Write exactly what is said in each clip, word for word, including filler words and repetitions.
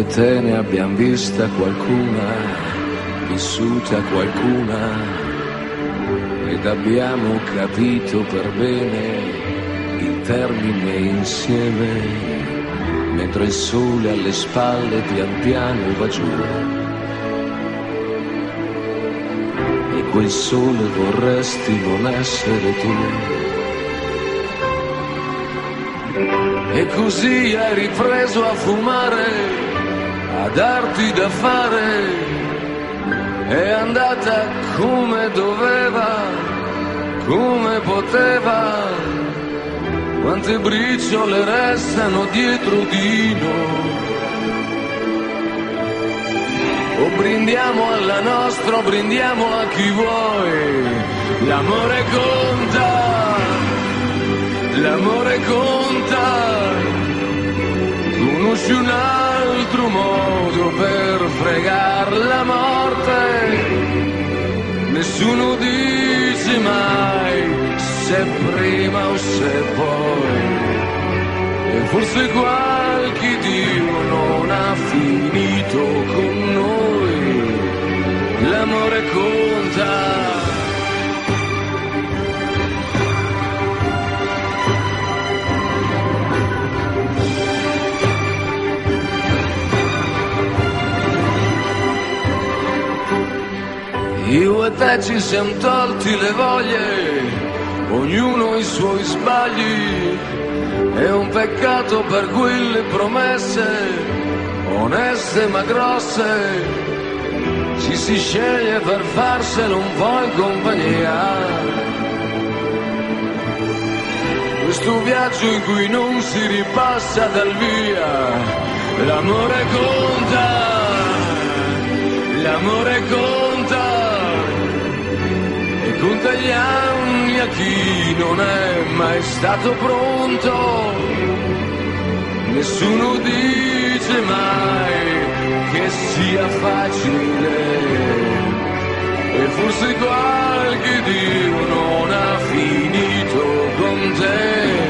te ne abbiamo vista qualcuna, vissuta qualcuna, ed abbiamo capito per bene il termine insieme, mentre il sole alle spalle pian piano va giù. E quel sole vorresti non essere tu. E così hai ripreso a fumare, a darti da fare, è andata come doveva, come poteva. Quante briciole restano dietro di noi. O brindiamo alla nostra, o brindiamo a chi vuoi. L'amore conta, l'amore conta. Conosci un altro modo per fregar la morte? Nessuno dice mai se prima o se poi. E forse qualche Dio non ha finito con noi. L'amore conta. Io e te ci siamo tolti le voglie, ognuno i suoi sbagli. È un peccato per quelle promesse, oneste ma grosse. Ci si sceglie per farselo un po' in compagnia. Questo viaggio in cui non si ripassa dal via. L'amore conta, l'amore conta. Conta gli anni a chi non è mai stato pronto. Nessuno dice mai che sia facile. E forse qualche Dio non ha finito con te.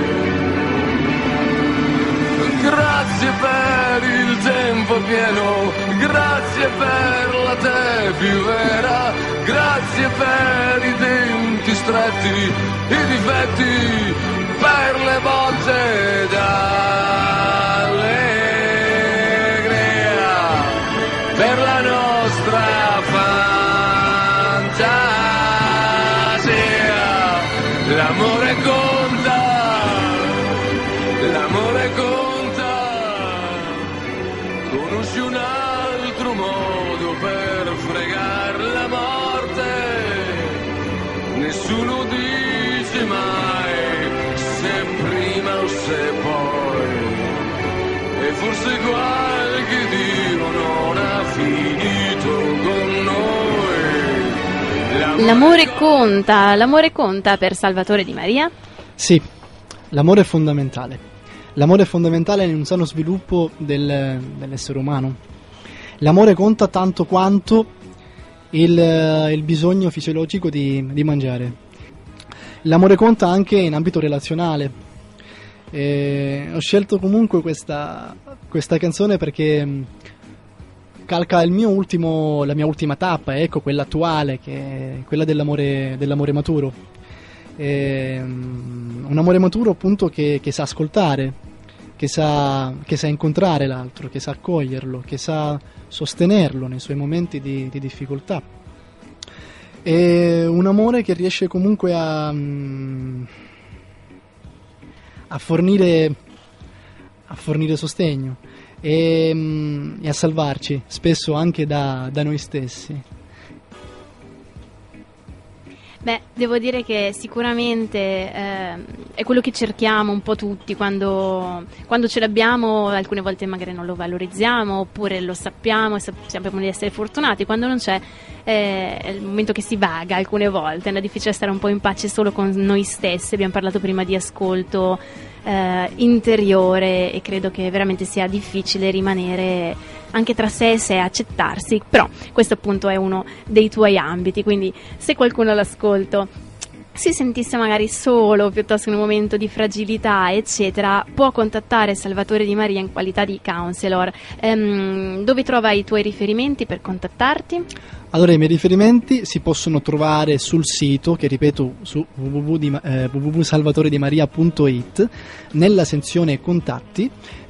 Grazie per il tempo pieno, grazie per la te più vera, grazie per i denti stretti, i difetti, per le botte d'allegria, per la nostra fantasia. L'amore conta, l'amore conta. Conosci un altro modo per fregar la morte? Nessuno dice mai se prima o se poi. E forse qualche Dio non ha finito con noi. L'amore, l'amore conta, l'amore conta per Salvatore Di Maria? Sì, l'amore è fondamentale. L'amore è fondamentale in un sano sviluppo del, dell'essere umano. L'amore conta tanto quanto il, il bisogno fisiologico di, di mangiare. L'amore conta anche in ambito relazionale. E ho scelto comunque questa, questa canzone perché calca il mio ultimo, la mia ultima tappa, ecco, quella attuale, che è quella dell'amore, dell'amore maturo. E, um, un amore maturo appunto che, che sa ascoltare, che sa, che sa incontrare l'altro, che sa accoglierlo, che sa sostenerlo nei suoi momenti di, di difficoltà. E un amore che riesce comunque a, um, a fornire a fornire sostegno e, um, e a salvarci spesso anche da, da noi stessi. Beh, devo dire che sicuramente eh, è quello che cerchiamo un po' tutti quando, quando ce l'abbiamo. Alcune volte magari non lo valorizziamo, oppure lo sappiamo e sappiamo di essere fortunati. Quando non c'è eh, è il momento che si vaga alcune volte, è difficile stare un po' in pace solo con noi stessi. Abbiamo parlato prima di ascolto eh, interiore e credo che veramente sia difficile rimanere anche tra sé e sé, accettarsi, però questo appunto è uno dei tuoi ambiti, quindi se qualcuno all'ascolto si sentisse magari solo, piuttosto in un momento di fragilità, eccetera, può contattare Salvatore Di Maria in qualità di counselor. Ehm, dove trova i tuoi riferimenti per contattarti? Allora, i miei riferimenti si possono trovare sul sito, che ripeto, su w w w punto salvatoredimaria punto it, nella sezione contatti.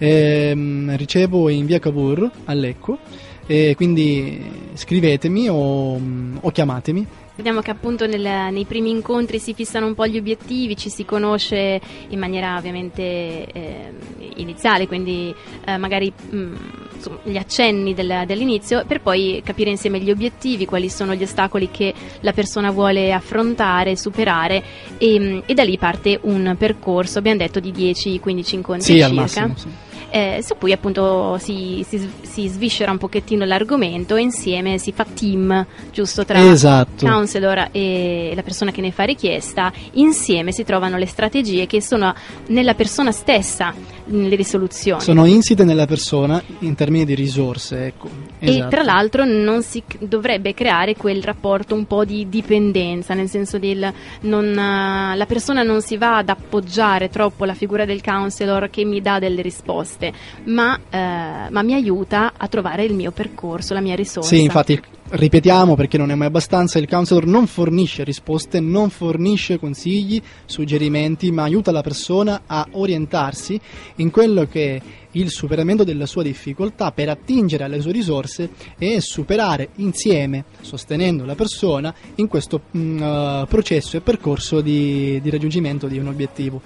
Ehm, ricevo in via Cavour a Lecco, e quindi scrivetemi o, o chiamatemi. Vediamo che appunto nel, nei primi incontri si fissano un po' gli obiettivi, ci si conosce in maniera ovviamente eh, iniziale, quindi eh, magari mh, insomma, gli accenni del, dell'inizio, per poi capire insieme gli obiettivi, quali sono gli ostacoli che la persona vuole affrontare, superare, e, e da lì parte un percorso, abbiamo detto, di dieci quindici incontri sì, circa. Al massimo, sì. Eh, su cui appunto si, si, si sviscera un pochettino l'argomento e insieme si fa team, giusto, tra esatto. counselor e la persona che ne fa richiesta. Insieme si trovano le strategie che sono nella persona stessa, le risoluzioni. Sono insite nella persona in termini di risorse, ecco. Esatto. E tra l'altro non si dovrebbe creare quel rapporto un po' di dipendenza, nel senso del non, la persona non si va ad appoggiare troppo alla figura del counselor che mi dà delle risposte, ma, eh, ma mi aiuta a trovare il mio percorso, la mia risorsa. Sì, infatti, ripetiamo perché non è mai abbastanza, il counselor non fornisce risposte, non fornisce consigli, suggerimenti, ma aiuta la persona a orientarsi in quello che è il superamento della sua difficoltà per attingere alle sue risorse e superare insieme, sostenendo la persona in questo mh, uh, processo e percorso di, di raggiungimento di un obiettivo.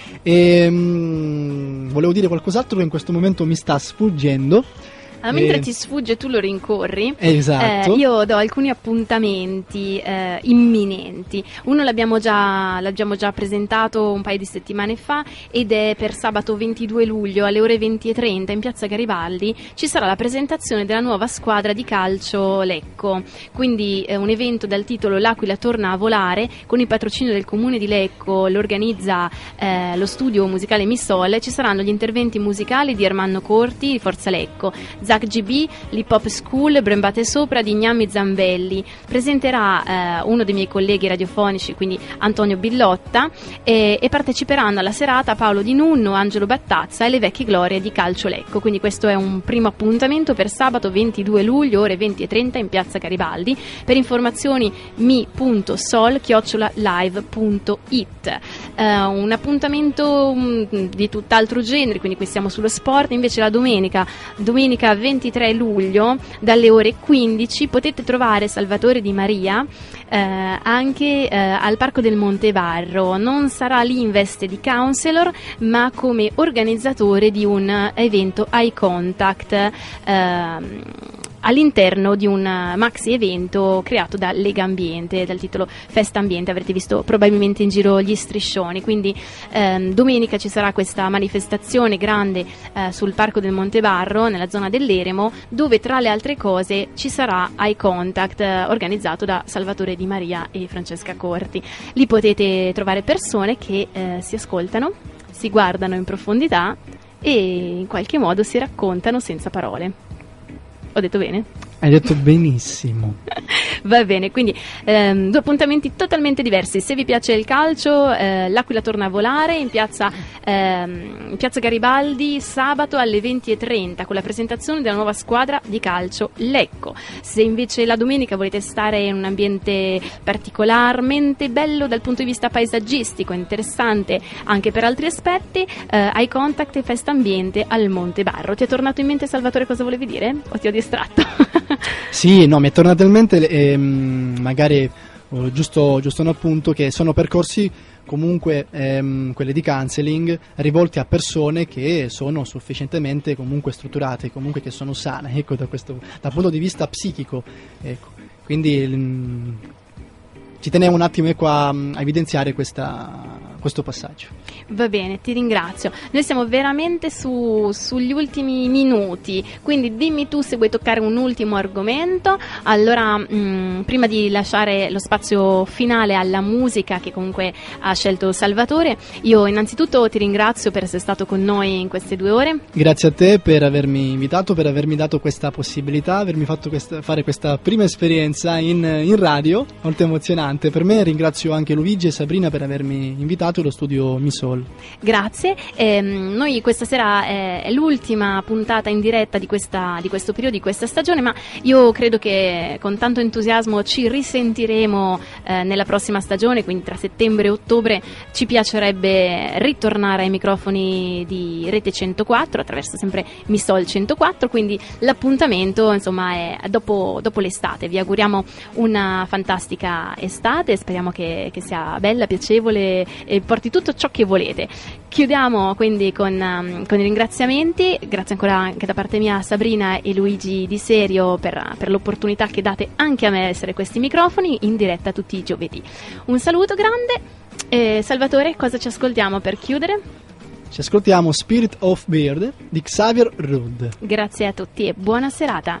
E, mh, volevo dire qualcos'altro che in questo momento mi sta sfuggendo. Allora, mentre eh, ti sfugge tu lo rincorri. Esatto. Eh, io do alcuni appuntamenti eh, imminenti. Uno l'abbiamo già, l'abbiamo già presentato un paio di settimane fa ed è per sabato ventidue luglio alle ore venti e trenta in piazza Garibaldi. Ci sarà la presentazione della nuova squadra di calcio Lecco, quindi eh, un evento dal titolo L'Aquila torna a volare, con il patrocinio del comune di Lecco. Lo organizza eh, lo studio musicale Missol. Ci saranno gli interventi musicali di Ermanno Corti di Forza Lecco, Zach G B, l'Hip Hop School, Brembate Sopra di Gnammi Zambelli. Presenterà eh, uno dei miei colleghi radiofonici, quindi Antonio Billotta, e, e parteciperanno alla serata Paolo Di Nunno, Angelo Battazza e le vecchie glorie di Calcio Lecco. Quindi questo è un primo appuntamento per sabato ventidue luglio, ore venti e trenta in piazza Garibaldi. Per informazioni mi punto sol chiocciola live punto it. Eh, un appuntamento um, di tutt'altro genere, quindi qui siamo sullo sport. Invece la domenica, domenica ventitré luglio dalle ore quindici potete trovare Salvatore Di Maria eh, anche eh, al Parco del Montevarro. Non sarà lì in veste di counselor, ma come organizzatore di un evento Eye Contact eh, all'interno di un maxi evento creato da Lega Ambiente dal titolo Festa Ambiente. Avrete visto probabilmente in giro gli striscioni. Quindi ehm, domenica ci sarà questa manifestazione grande eh, sul Parco del Montevarro nella zona dell'Eremo, dove tra le altre cose ci sarà Eye Contact eh, organizzato da Salvatore Di Maria e Francesca Corti. Lì potete trovare persone che eh, si ascoltano, si guardano in profondità e in qualche modo si raccontano senza parole. Ho detto bene? Hai detto benissimo. Va bene, quindi ehm, due appuntamenti totalmente diversi. Se vi piace il calcio, eh, l'Aquila torna a volare in piazza, ehm, in piazza Garibaldi sabato alle venti e trenta con la presentazione della nuova squadra di calcio Lecco. Se invece la domenica volete stare in un ambiente particolarmente bello dal punto di vista paesaggistico, interessante anche per altri aspetti, eh, Eye Contact e Festa Ambiente al Montevarro. Ti è tornato in mente, Salvatore, cosa volevi dire? O ti ho distratto? Sì, no, mi è tornato in mente ehm, magari oh, giusto, giusto un appunto che sono percorsi comunque ehm, quelli di counseling rivolti a persone che sono sufficientemente comunque strutturate, comunque che sono sane, ecco, da questo dal punto di vista psichico, ecco. Quindi mh, ci tenevo un attimo ecco, a, a evidenziare questa, questo passaggio. Va bene, ti ringrazio. Noi siamo veramente su, sugli ultimi minuti, quindi dimmi tu se vuoi toccare un ultimo argomento. Allora, mh, prima di lasciare lo spazio finale alla musica che comunque ha scelto Salvatore, io innanzitutto ti ringrazio per essere stato con noi in queste due ore. Grazie a te per avermi invitato, per avermi dato questa possibilità, avermi fatto questa, fare questa prima esperienza in, in radio, molto emozionante per me. Ringrazio anche Luigi e Sabrina per avermi invitato allo studio Misol. Grazie, eh, noi questa sera è, è l'ultima puntata in diretta di, questa, di questo periodo, di questa stagione, ma io credo che con tanto entusiasmo ci risentiremo eh, nella prossima stagione, quindi tra settembre e ottobre. Ci piacerebbe ritornare ai microfoni di Rete centoquattro attraverso sempre Misol centoquattro, quindi l'appuntamento insomma è dopo, dopo l'estate. Vi auguriamo una fantastica estate, speriamo che, che sia bella, piacevole e porti tutto ciò che volete. Chiudiamo quindi con, um, con i ringraziamenti, grazie ancora anche da parte mia a Sabrina e Luigi Di Serio per, per l'opportunità che date anche a me essere questi microfoni in diretta tutti i giovedì. Un saluto grande. Eh, Salvatore, cosa ci ascoltiamo per chiudere? Ci ascoltiamo Spirit of Beard di Xavier Rudd. Grazie a tutti e buona serata.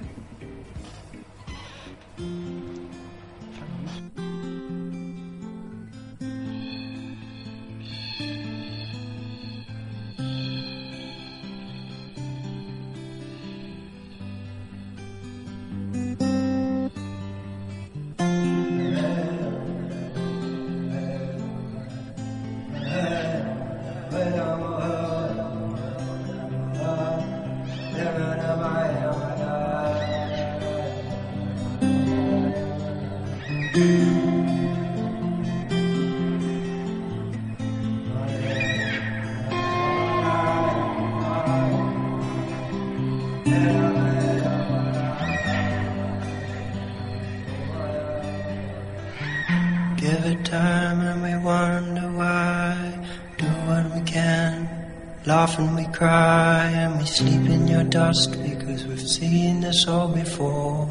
Give it time and we wonder why. Do what we can, laugh and we cry, and we sleep in your dust because we've seen this all before.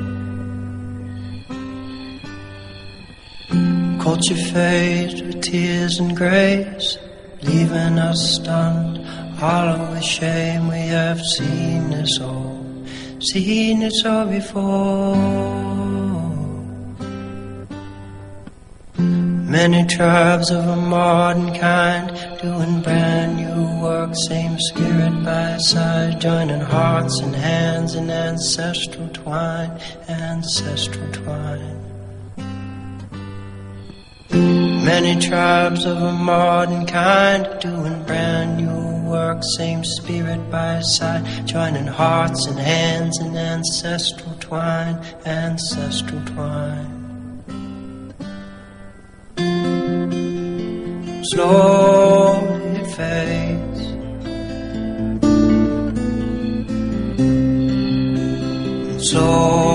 Culture fades with tears and grace, leaving us stunned, hollow with shame. We have seen this all, seen this all before. Many tribes of a modern kind, doing brand new work, same spirit by side, joining hearts and hands in ancestral twine, ancestral twine. Many tribes of a modern kind, doing brand new work, same spirit by side, joining hearts and hands in ancestral twine, ancestral twine. Slowly it fades, and so